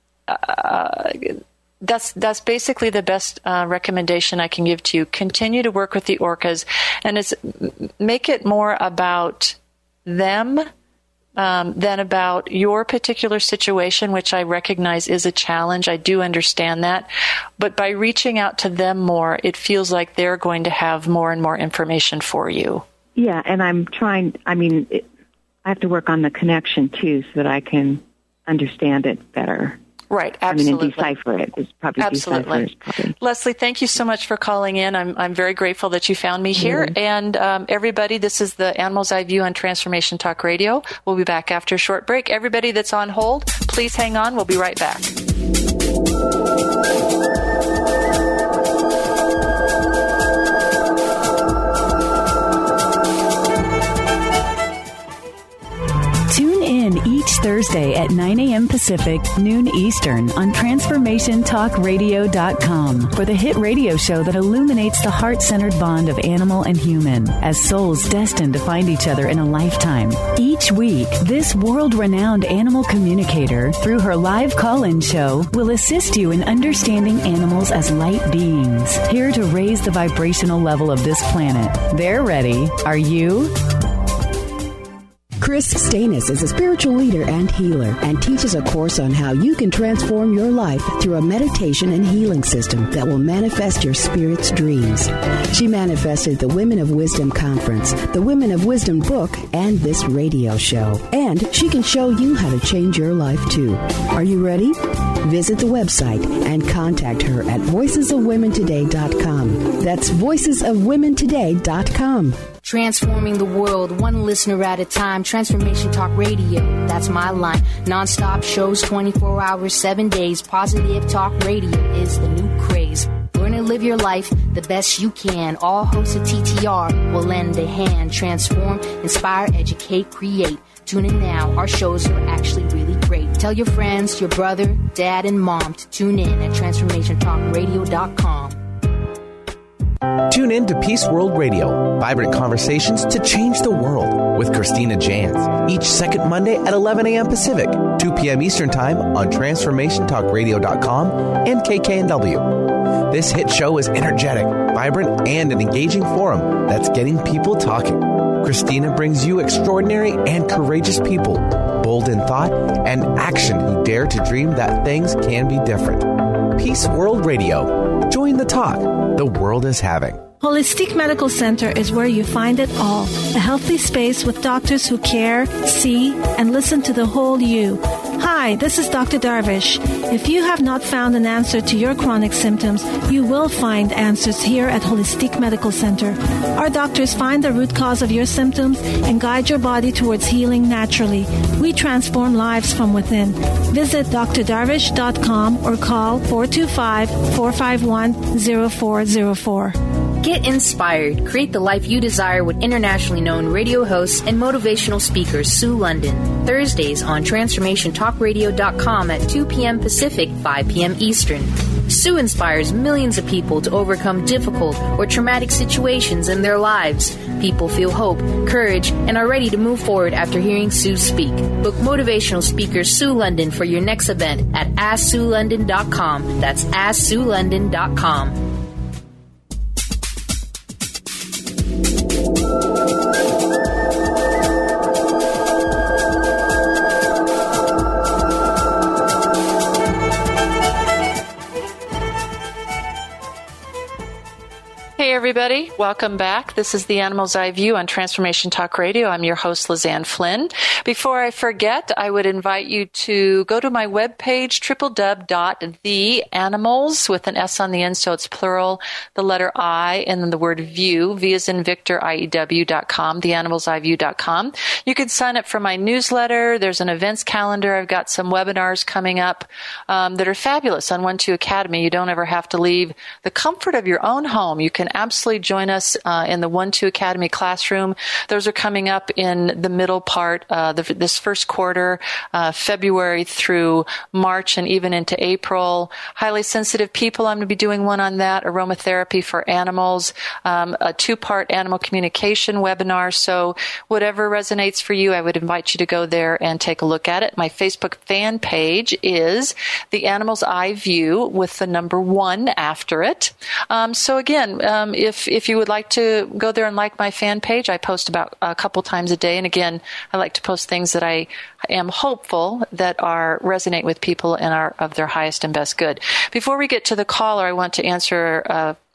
uh, That's that's basically the best uh, recommendation I can give to you. Continue to work with the orcas, and it's make it more about them um, than about your particular situation, which I recognize is a challenge. I do understand that, but by reaching out to them more, it feels like they're going to have more and more information for you. Yeah, and I'm trying. I mean, it, I have to work on the connection too, so that I can understand it better. Right, absolutely. I mean, and decipher it. It's probably absolutely. Decipher is probably. Leslie, thank you so much for calling in. I'm I'm very grateful that you found me here. Mm-hmm. And um, everybody, this is the Animal's Eye View on Transformation Talk Radio. We'll be back after a short break. Everybody that's on hold, please hang on. We'll be right back. Tune in each Thursday at nine a.m. Pacific, noon Eastern on Transformation Talk Radio dot com for the hit radio show that illuminates the heart-centered bond of animal and human as souls destined to find each other in a lifetime. Each week, this world-renowned animal communicator, through her live call-in show, will assist you in understanding animals as light beings, here to raise the vibrational level of this planet. They're ready. Are you? Chris Stanis is a spiritual leader and healer and teaches a course on how you can transform your life through a meditation and healing system that will manifest your spirit's dreams. She manifested the Women of Wisdom Conference, the Women of Wisdom book, and this radio show. And she can show you how to change your life too. Are you ready? Visit the website and contact her at voices of women today dot com. That's voices of women today dot com. Transforming the world, one listener at a time. Transformation Talk Radio, that's my line. Non-stop shows, twenty-four hours, seven days. Positive Talk Radio is the new craze. Learn and live your life the best you can. All hosts of T T R will lend a hand. Transform, inspire, educate, create. Tune in now. Our shows are actually really great. Tell your friends, your brother, dad, and mom to tune in at Transformation Talk Radio dot com. Tune in to Peace World Radio, vibrant conversations to change the world with Christina Jans, each second Monday at eleven a.m. Pacific, two p.m. Eastern Time on Transformation Talk Radio dot com and K K N W. This hit show is energetic, vibrant, and an engaging forum that's getting people talking. Christina brings you extraordinary and courageous people, bold in thought and action who dare to dream that things can be different. Peace World Radio. Join the talk the world is having. Holistic Medical Center is where you find it all. A healthy space with doctors who care, see, and listen to the whole you. Hi, this is Doctor Darvish. If you have not found an answer to your chronic symptoms, you will find answers here at Holistic Medical Center. Our doctors find the root cause of your symptoms and guide your body towards healing naturally. We transform lives from within. Visit d r darvish dot com or call four two five, four five one, zero four zero four. Get inspired. Create the life you desire with internationally known radio hosts and motivational speaker Sue London. Thursdays on Transformation Talk Radio dot com at two p.m. Pacific, five p.m. Eastern. Sue inspires millions of people to overcome difficult or traumatic situations in their lives. People feel hope, courage, and are ready to move forward after hearing Sue speak. Book motivational speaker Sue London for your next event at ask sue london dot com. That's ask sue london dot com. Hey everybody, welcome back. This is the Animal's Eye View on Transformation Talk Radio. I'm your host, Lizanne Flynn. Before I forget, I would invite you to go to my webpage, w w w dot the animals with an S on the end, so it's plural, the letter I, and then the word view, V as in Victor, I E W dot com, the animals eye view dot com. You can sign up for my newsletter. There's an events calendar. I've got some webinars coming up um, that are fabulous on one two Academy. You don't ever have to leave the comfort of your own home. You can absolutely join us uh, in the one two Academy classroom. Those are coming up in the middle part, uh, the, this first quarter, uh, February through March and even into April. Highly sensitive people, I'm going to be doing one on that, aromatherapy for animals, um, a two-part animal communication webinar. So whatever resonates for you, I would invite you to go there and take a look at it. My Facebook fan page is The Animal's Eye View with the number one after it. Um, so again, um, if if you would like to go there and like my fan page, I post about a couple times a day. And again, I like to post things that I am hopeful that are resonate with people and are of their highest and best good. Before we get to the caller, I want to answer a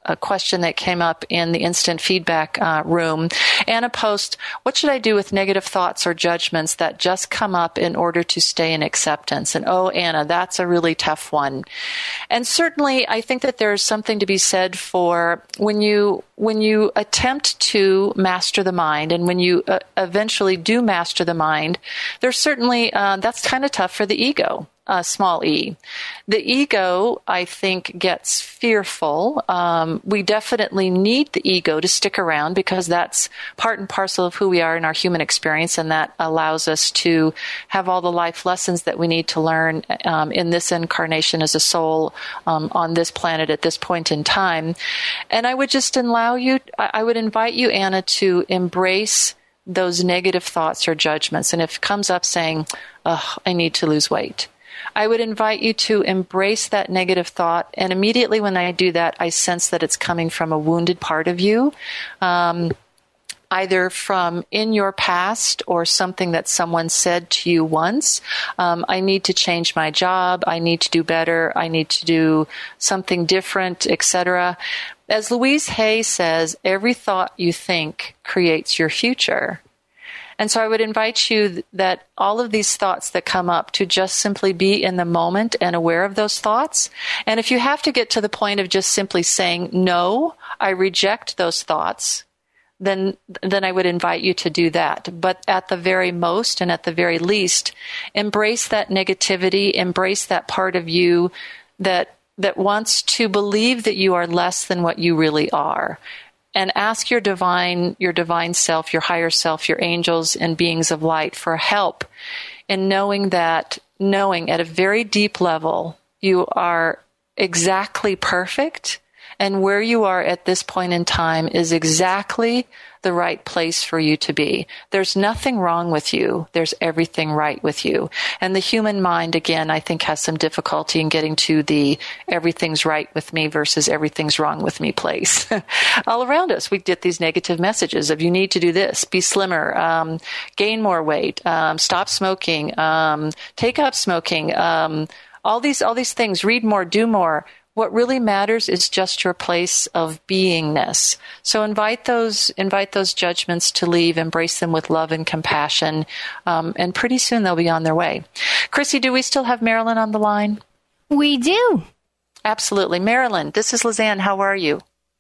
a question that came up in the instant feedback uh, room. Anna posts, what should I do with negative thoughts or judgments that just come up in order to stay in acceptance? And oh, Anna, that's a really tough one. And certainly, I think that there's something to be said for when you when you attempt to master the mind, and when you uh, eventually do master the mind, there's certainly uh, that's kind of tough for the ego. Uh, small e. The ego, I think, gets fearful. Um, we definitely need the ego to stick around because that's part and parcel of who we are in our human experience, and that allows us to have all the life lessons that we need to learn um, in this incarnation as a soul um, on this planet at this point in time. And I would just allow you, I would invite you, Anna, to embrace those negative thoughts or judgments. And if it comes up saying, oh, I need to lose weight, I would invite you to embrace that negative thought. And immediately when I do that, I sense that it's coming from a wounded part of you, um, either from in your past or something that someone said to you once. Um, I need to change my job. I need to do better. I need to do something different, et cetera. As Louise Hay says, every thought you think creates your future. And so I would invite you that all of these thoughts that come up to just simply be in the moment and aware of those thoughts. And if you have to get to the point of just simply saying, no, I reject those thoughts, then then I would invite you to do that. But at the very most and at the very least, embrace that negativity, embrace that part of you that that wants to believe that you are less than what you really are. And ask your divine, your divine self, your higher self, your angels and beings of light for help in knowing that, knowing at a very deep level, you are exactly perfect, and where you are at this point in time is exactly the right place for you to be. There's nothing wrong with you. There's everything right with you. And the human mind, again, I think has some difficulty in getting to the everything's right with me versus everything's wrong with me place. All around us, we get these negative messages of you need to do this, be slimmer, um, gain more weight, um, stop smoking, um, take up smoking, um, all these, all these things, read more, do more. What really matters is just your place of beingness. So invite those, invite those judgments to leave, embrace them with love and compassion, um, and pretty soon they'll be on their way. Chrissy, do we still have Marilyn on the line? We do. Absolutely. Marilyn, this is Lizanne. How are you?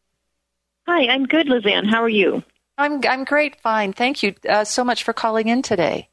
Hi, I'm good, Lizanne. How are you? I'm I'm great, fine. Thank you uh, so much for calling in today.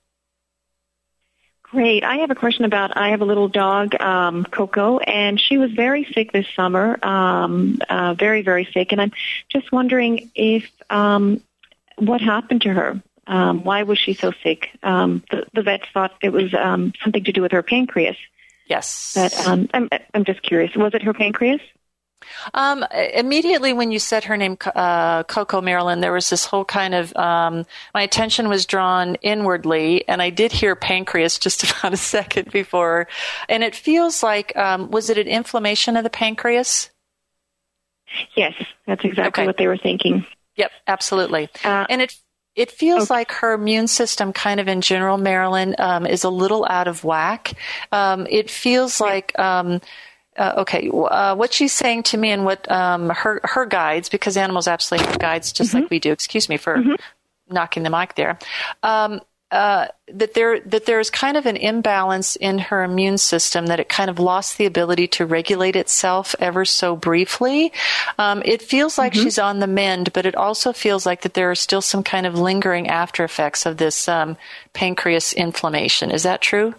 Great. I have a question about, I have a little dog, um, Coco, and she was very sick this summer, um, uh, very, very sick. And I'm just wondering if, um, what happened to her? Um, why was she so sick? Um, the, the vet thought it was um, something to do with her pancreas. Yes. But um, I'm, I'm just curious. Was it her pancreas? Um, immediately when you said her name, uh, Coco, Marilyn, there was this whole kind of, um, my attention was drawn inwardly, and I did hear pancreas just about a second before. And it feels like, um, was it an inflammation of the pancreas? Yes, that's exactly okay. what they were thinking. Yep, absolutely. Uh, and it It feels okay. like her immune system kind of in general, Marilyn, um, is a little out of whack. Um, it feels like, um, Uh, okay, uh, what she's saying to me and what um, her her guides, because animals absolutely have guides just mm-hmm. like we do. Excuse me for mm-hmm. knocking the mic there. Um, uh, that there that there's kind of an imbalance in her immune system, that it kind of lost the ability to regulate itself ever so briefly. Um, it feels like mm-hmm. she's on the mend, but it also feels like that there are still some kind of lingering after effects of this um, pancreas inflammation. Is that true?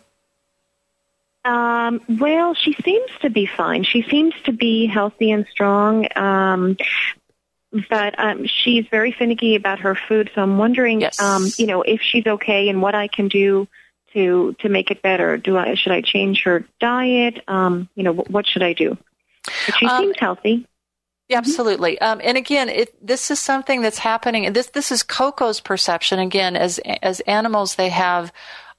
Um, well, she seems to be fine. She seems to be healthy and strong, um, but um, she's very finicky about her food. So I'm wondering, yes. um, you know, if she's okay and what I can do to to make it better. Do I should I change her diet? Um, you know, what should I do? But she um, seems healthy. Yeah, absolutely. Um, and again, it, this is something that's happening. This this is Coco's perception. Again, as as animals, they have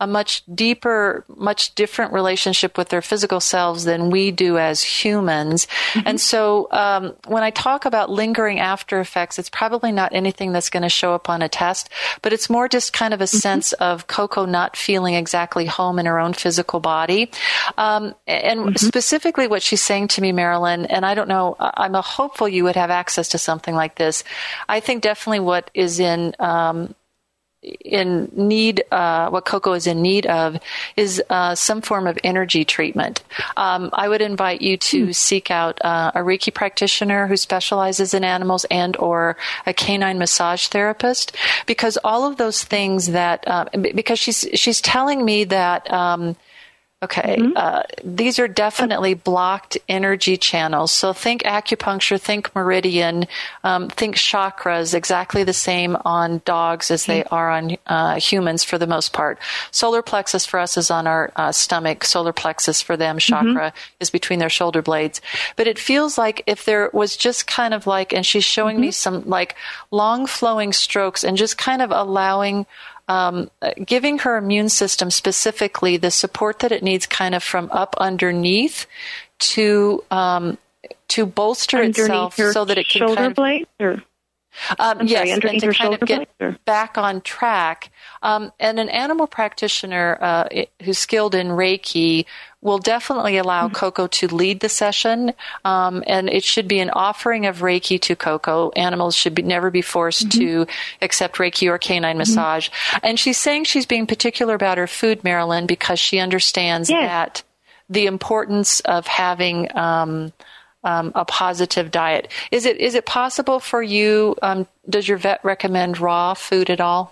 a much deeper, much different relationship with their physical selves than we do as humans. Mm-hmm. And so um, when I talk about lingering after effects, it's probably not anything that's going to show up on a test, but it's more just kind of a mm-hmm. sense of Coco not feeling exactly home in her own physical body. Um, and mm-hmm. specifically what she's saying to me, Marilyn, and I don't know, I'm a hopeful you would have access to something like this. I think definitely what is in um, in need, uh, what Coco is in need of is uh, some form of energy treatment. Um, I would invite you to hmm. seek out uh, a Reiki practitioner who specializes in animals and or a canine massage therapist, because all of those things that, uh, because she's she's telling me that um, Okay, mm-hmm. uh, these are definitely blocked energy channels. So think acupuncture, think meridian, um, think chakras, exactly the same on dogs as they are on uh, humans for the most part. Solar plexus for us is on our uh, stomach. Solar plexus for them, chakra, mm-hmm. is between their shoulder blades. But it feels like if there was just kind of like, and she's showing mm-hmm. me some like long flowing strokes and just kind of allowing Um, giving her immune system specifically the support that it needs kind of from up underneath to um, to bolster underneath itself so that it can shoulder kind of, blades or um, yes, sorry, and to her kind of get blades, back on track. Um, and an animal practitioner uh, who's skilled in Reiki will definitely allow mm-hmm. Coco to lead the session, um, and it should be an offering of Reiki to Coco. Animals should be, never be forced mm-hmm. to accept Reiki or canine mm-hmm. massage. And she's saying she's being particular about her food, Marilyn, because she understands yes. that the importance of having um, um, a positive diet. Is it is it possible for you? Um, does your vet recommend raw food at all?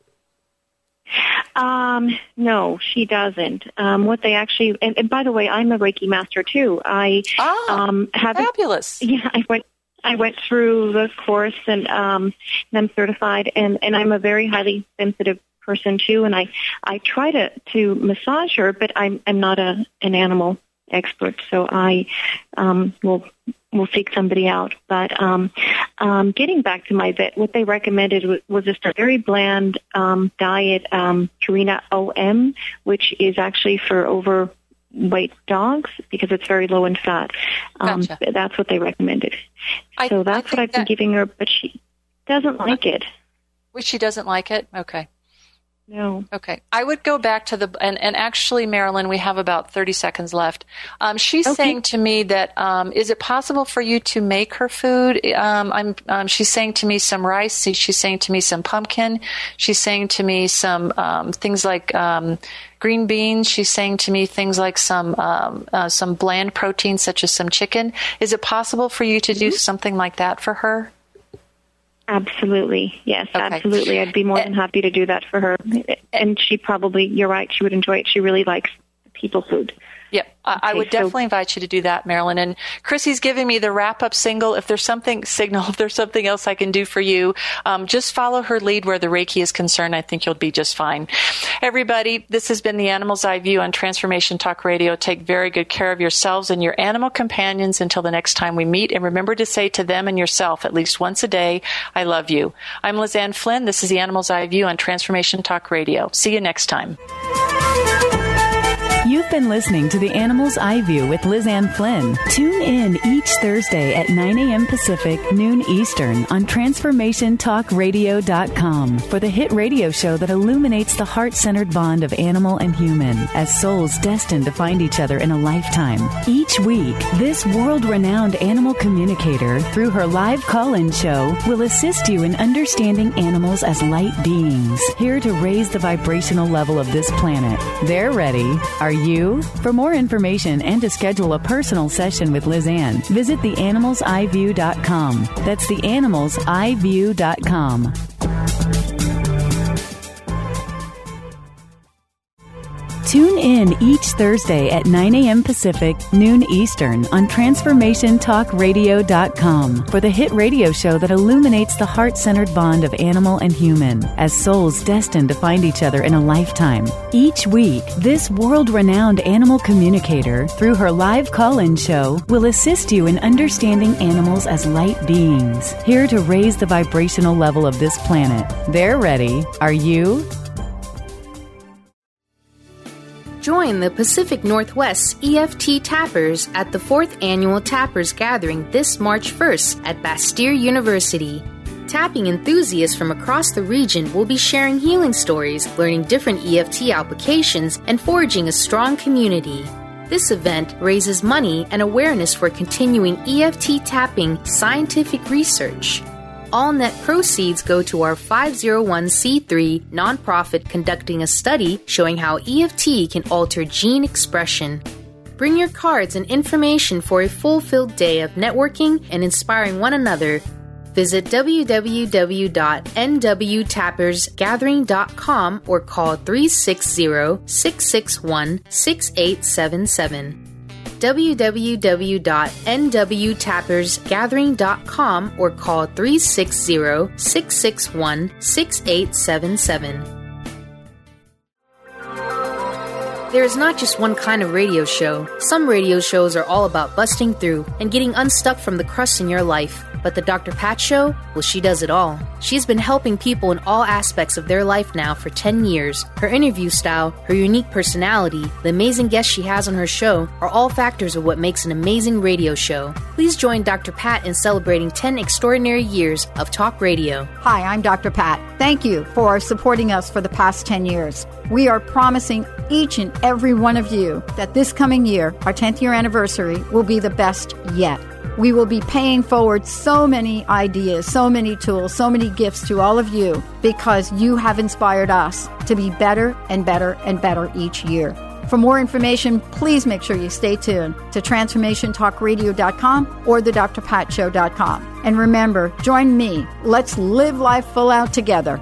Um, no, she doesn't. Um, what they actually, and, and by the way, I'm a Reiki master too. I oh, um, have fabulous. Yeah, I went. I went through the course, and um, and I'm certified, and, and I'm a very highly sensitive person too. And I, I try to, to massage her, but I'm I'm not a an animal expert, so I um, will will seek somebody out. But um, um, getting back to my vet, what they recommended was, was just a very bland um, diet, um, Purina O M, which is actually for overweight dogs because it's very low in fat. Um, gotcha. That's what they recommended. I, so that's what I've that, been giving her, but she doesn't like it. Which she doesn't like it? Okay. No. Okay. I would go back to the, and, and actually, Marilyn, we have about thirty seconds left. Um, she's okay. saying to me that, um, is it possible for you to make her food? Um, I'm, um, she's saying to me some rice. She's saying to me some pumpkin. She's saying to me some, um, things like, um, green beans. She's saying to me things like some, um, uh, some bland protein, such as some chicken. Is it possible for you to do mm-hmm. something like that for her? Absolutely. Yes, okay. absolutely. I'd be more than happy to do that for her. And she probably, you're right, she would enjoy it. She really likes people food. Yep. Okay, I would definitely so, invite you to do that, Marilyn. And Chrissy's giving me the wrap-up single. If there's something, signal, if there's something else I can do for you, um, just follow her lead where the Reiki is concerned. I think you'll be just fine. Everybody, this has been the Animal's Eye View on Transformation Talk Radio. Take very good care of yourselves and your animal companions until the next time we meet. And remember to say to them and yourself at least once a day, I love you. I'm Lizanne Flynn. This is the Animal's Eye View on Transformation Talk Radio. See you next time. You've been listening to The Animal's Eye View with Lizanne Flynn. Tune in each Thursday at nine a.m. Pacific, noon Eastern on transformation talk radio dot com for the hit radio show that illuminates the heart-centered bond of animal and human as souls destined to find each other in a lifetime. Each week, this world-renowned animal communicator, through her live call-in show, will assist you in understanding animals as light beings, here to raise the vibrational level of this planet. They're ready. Are you? For more information and to schedule a personal session with Lizanne, visit the animals eye view dot com. That's the animals eye view dot com. Tune in each Thursday at nine a.m. Pacific, noon Eastern on transformation talk radio dot com for the hit radio show that illuminates the heart-centered bond of animal and human as souls destined to find each other in a lifetime. Each week, this world-renowned animal communicator, through her live call-in show, will assist you in understanding animals as light beings, here to raise the vibrational level of this planet. They're ready. Are you? Join the Pacific Northwest E F T Tappers at the fourth Annual Tappers Gathering this March first at Bastyr University. Tapping enthusiasts from across the region will be sharing healing stories, learning different E F T applications, and forging a strong community. This event raises money and awareness for continuing E F T tapping scientific research. All net proceeds go to our five oh one c three nonprofit conducting a study showing how E F T can alter gene expression. Bring your cards and information for a fulfilled day of networking and inspiring one another. Visit w w w dot n w tappers gathering dot com or call three six zero, six six one, six eight seven seven. w w w dot n w tappers gathering dot com or call three six zero, six six one, six eight seven seven. There is not just one kind of radio show. Some radio shows are all about busting through and getting unstuck from the crust in your life. But the Doctor Pat Show, well, she does it all. She's been helping people in all aspects of their life now for ten years. Her interview style, her unique personality, the amazing guests she has on her show are all factors of what makes an amazing radio show. Please join Doctor Pat in celebrating ten extraordinary years of talk radio. Hi, I'm Doctor Pat. Thank you for supporting us for the past ten years. We are promising each and every one of you that this coming year, our tenth year anniversary, will be the best yet. We will be paying forward so many ideas, so many tools, so many gifts to all of you because you have inspired us to be better and better and better each year. For more information, please make sure you stay tuned to transformation talk radio dot com or the d r pat show dot com. And remember, join me. Let's live life full out together.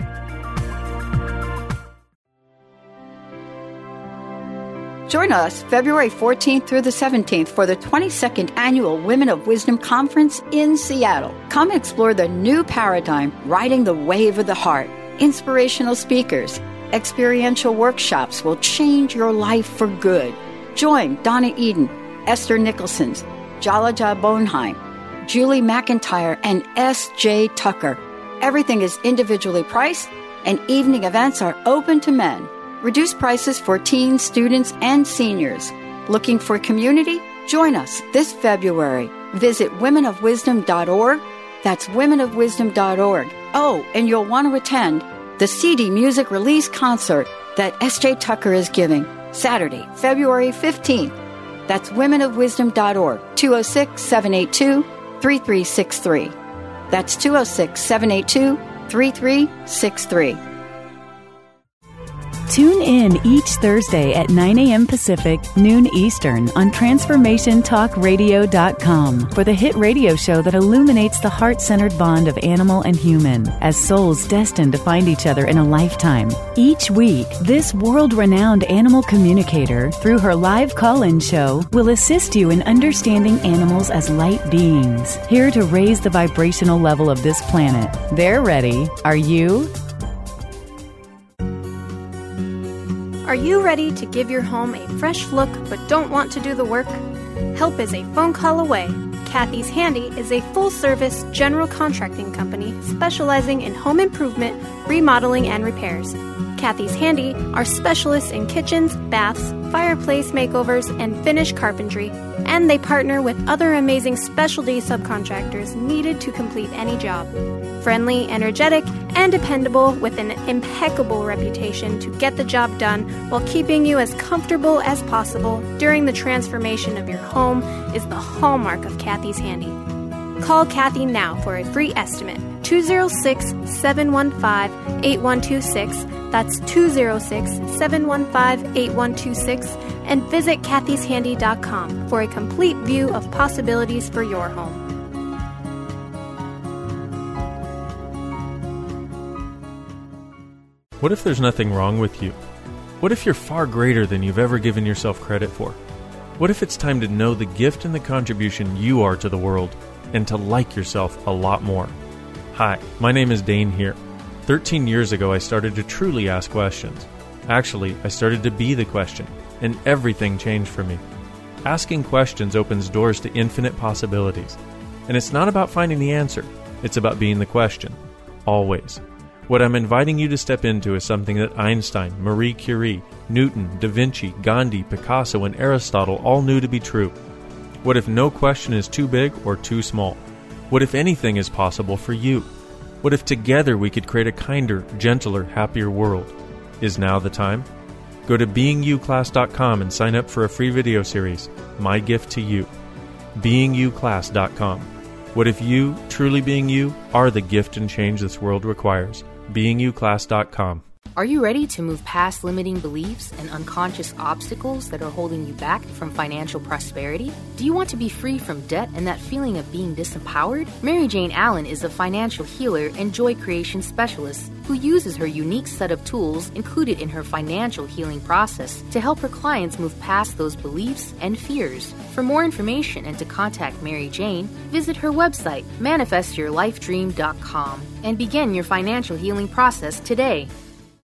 Join us February fourteenth through the seventeenth for the twenty-second Annual Women of Wisdom Conference in Seattle. Come explore the new paradigm, riding the wave of the heart. Inspirational speakers, experiential workshops will change your life for good. Join Donna Eden, Esther Nicholson, Jalaja Bonheim, Julie McIntyre, and S J Tucker. Everything is individually priced, and evening events are open to men. Reduced prices for teens, students, and seniors. Looking for community? Join us this February. Visit women of wisdom dot org. That's women of wisdom dot org. Oh, and you'll want to attend the C D Music Release Concert that S J Tucker is giving Saturday, February fifteenth. That's women of wisdom dot org, two oh six, seven eight two, three three six three. That's two oh six, seven eight two, three three six three. Tune in each Thursday at nine a.m. Pacific, noon Eastern on transformation talk radio dot com for the hit radio show that illuminates the heart-centered bond of animal and human as souls destined to find each other in a lifetime. Each week, this world-renowned animal communicator, through her live call-in show, will assist you in understanding animals as light beings, here to raise the vibrational level of this planet. They're ready. Are you? Are you ready to give your home a fresh look but don't want to do the work? Help is a phone call away. Kathy's Handy is a full-service general contracting company specializing in home improvement, remodeling, and repairs. Kathy's Handy are specialists in kitchens, baths, fireplace makeovers, and finish carpentry, and they partner with other amazing specialty subcontractors needed to complete any job. Friendly, energetic, and dependable with an impeccable reputation to get the job done while keeping you as comfortable as possible during the transformation of your home is the hallmark of Kathy's Handy. Call Kathy now for a free estimate. two oh six, seven one five, eight one two six. That's two oh six, seven one five, eight one two six. And visit kathys handy dot com for a complete view of possibilities for your home. What if there's nothing wrong with you? What if you're far greater than you've ever given yourself credit for? What if it's time to know the gift and the contribution you are to the world and to like yourself a lot more? Hi, my name is Dane here. thirteen years ago, I started to truly ask questions. Actually, I started to be the question, and everything changed for me. Asking questions opens doors to infinite possibilities. And it's not about finding the answer. It's about being the question. Always. What I'm inviting you to step into is something that Einstein, Marie Curie, Newton, Da Vinci, Gandhi, Picasso, and Aristotle all knew to be true. What if no question is too big or too small? What if anything is possible for you? What if together we could create a kinder, gentler, happier world? Is now the time? Go to being you class dot com and sign up for a free video series, My Gift to You. being you class dot com. What if you, truly being you, are the gift and change this world requires? being you class dot com. Are you ready to move past limiting beliefs and unconscious obstacles that are holding you back from financial prosperity? Do you want to be free from debt and that feeling of being disempowered? Mary Jane Allen is a financial healer and joy creation specialist who uses her unique set of tools included in her financial healing process to help her clients move past those beliefs and fears. For more information and to contact Mary Jane, visit her website, manifest your life dream dot com, and begin your financial healing process today.